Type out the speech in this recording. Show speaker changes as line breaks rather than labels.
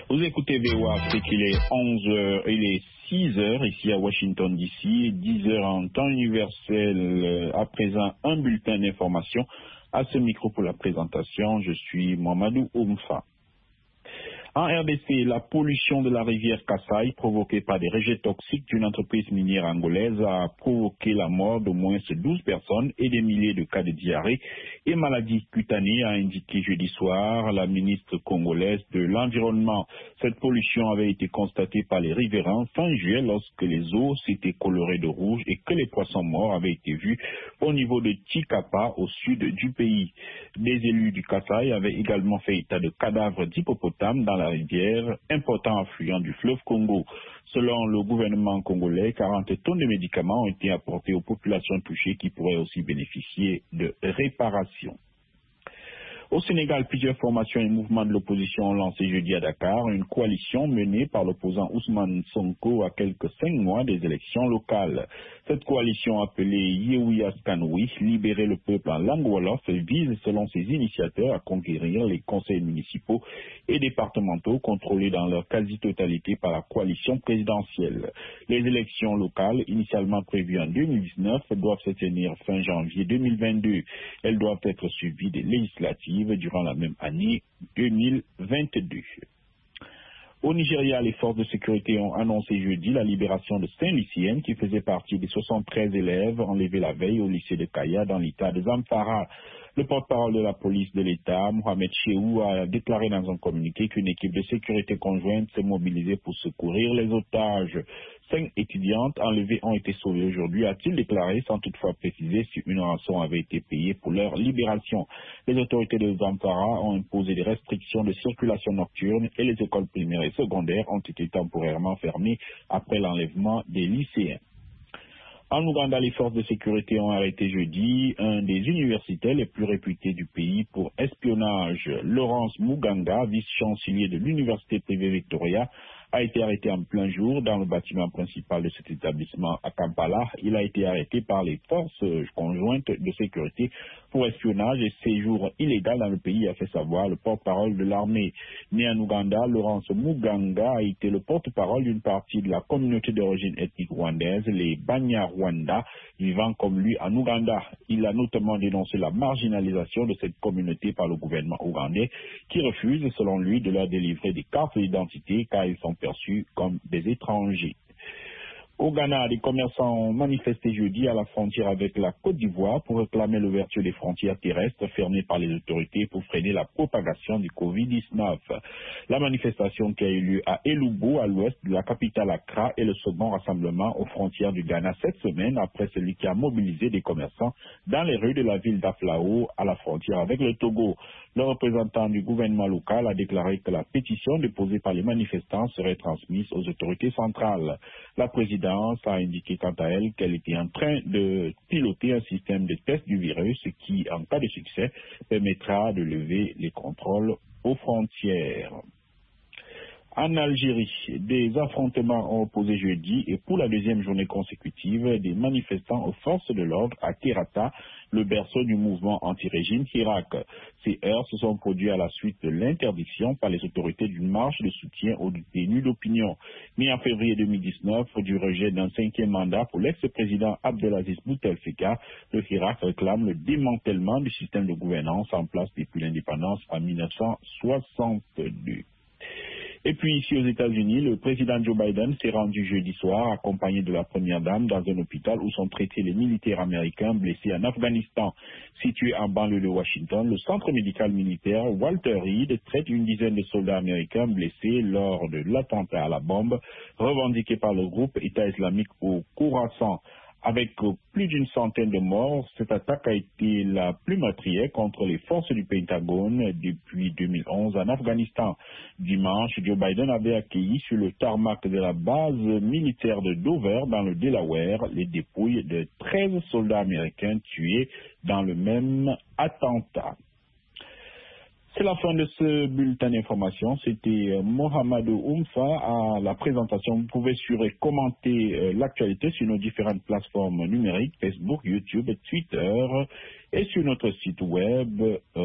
Vous écoutez VOA Afrique, il est 6 heures ici à Washington DC, 10 heures en temps universel. À présent, un bulletin d'information. À ce micro pour la présentation, je suis Mamadou Oumfa. En RDC, la pollution de la rivière Kassai, provoquée par des rejets toxiques d'une entreprise minière angolaise, a provoqué la mort d'au moins 12 personnes et des milliers de cas de diarrhée et maladies cutanées, a indiqué jeudi soir la ministre congolaise de l'Environnement. Cette pollution avait été constatée par les riverains fin juillet lorsque les eaux s'étaient colorées de rouge et que les poissons morts avaient été vus au niveau de Chikapa, au sud du pays. Des élus du Kassai avaient également fait état de cadavres d'hippopotames dans la rivière, important affluent du fleuve Congo. Selon le gouvernement congolais, 40 tonnes de médicaments ont été apportés aux populations touchées qui pourraient aussi bénéficier de réparation. Au Sénégal, plusieurs formations et mouvements de l'opposition ont lancé jeudi à Dakar une coalition menée par l'opposant Ousmane Sonko à quelques 5 mois des élections locales. Cette coalition appelée Yehoui Askanoui, libérer le peuple en langue wolof, vise selon ses initiateurs à conquérir les conseils municipaux et départementaux contrôlés dans leur quasi-totalité par la coalition présidentielle. Les élections locales, initialement prévues en 2019, doivent se tenir fin janvier 2022. Elles doivent être suivies des législatives durant la même année 2022. Au Nigeria, les forces de sécurité ont annoncé jeudi la libération de 5 lycéennes qui faisaient partie des 73 élèves enlevés la veille au lycée de Kaya dans l'État de Zamfara. Le porte-parole de la police de l'État, Mohamed Chehou, a déclaré dans un communiqué qu'une équipe de sécurité conjointe s'est mobilisée pour secourir les otages. 5 étudiantes enlevées ont été sauvées aujourd'hui, a-t-il déclaré, sans toutefois préciser si une rançon avait été payée pour leur libération. Les autorités de Zamfara ont imposé des restrictions de circulation nocturne et les écoles primaires et secondaires ont été temporairement fermées après l'enlèvement des lycéens. En Ouganda, les forces de sécurité ont arrêté jeudi un des universitaires les plus réputés du pays pour espionnage. Laurence Muganga, vice-chancelier de l'université privée Victoria, a été arrêté en plein jour dans le bâtiment principal de cet établissement à Kampala. Il a été arrêté par les forces conjointes de sécurité pour espionnage et séjour illégal dans le pays, a fait savoir le porte-parole de l'armée. Né en Ouganda, Laurence Muganga a été le porte-parole d'une partie de la communauté d'origine ethnique rwandaise, les Banyarwanda, vivant comme lui en Ouganda. Il a notamment dénoncé la marginalisation de cette communauté par le gouvernement ougandais qui refuse, selon lui, de leur délivrer des cartes d'identité car ils sont perçus comme des étrangers. Au Ghana, les commerçants ont manifesté jeudi à la frontière avec la Côte d'Ivoire pour réclamer l'ouverture des frontières terrestres fermées par les autorités pour freiner la propagation du Covid-19. La manifestation qui a eu lieu à Elubo, à l'ouest de la capitale Accra, est le second rassemblement aux frontières du Ghana cette semaine après celui qui a mobilisé des commerçants dans les rues de la ville d'Aflao à la frontière avec le Togo. Le représentant du gouvernement local a déclaré que la pétition déposée par les manifestants serait transmise aux autorités centrales. La présidence a indiqué quant à elle qu'elle était en train de piloter un système de test du virus qui, en cas de succès, permettra de lever les contrôles aux frontières. En Algérie, des affrontements ont opposé jeudi et pour la deuxième journée consécutive des manifestants aux forces de l'ordre à Terrata, le berceau du mouvement anti-régime Hirak. Ces heurts se sont produits à la suite de l'interdiction par les autorités d'une marche de soutien aux détenus d'opinion. Mais en février 2019, du rejet d'un 5e mandat pour l'ex-président Abdelaziz Bouteflika, le Hirak réclame le démantèlement du système de gouvernance en place depuis l'indépendance en 1962. Et puis ici aux États-Unis, le président Joe Biden s'est rendu jeudi soir accompagné de la première dame dans un hôpital où sont traités les militaires américains blessés en Afghanistan. Situé en banlieue de Washington, le centre médical militaire Walter Reed traite une dizaine de soldats américains blessés lors de l'attentat à la bombe revendiqué par le groupe État islamique au Khorasan. Avec plus d'une centaine de morts, cette attaque a été la plus meurtrière contre les forces du Pentagone depuis 2011 en Afghanistan. Dimanche, Joe Biden avait accueilli sur le tarmac de la base militaire de Dover dans le Delaware les dépouilles de 13 soldats américains tués dans le même attentat. C'est la fin de ce bulletin d'information. C'était Mohamedou Oumfa à la présentation. Vous pouvez suivre et commenter l'actualité sur nos différentes plateformes numériques, Facebook, YouTube, Twitter et sur notre site web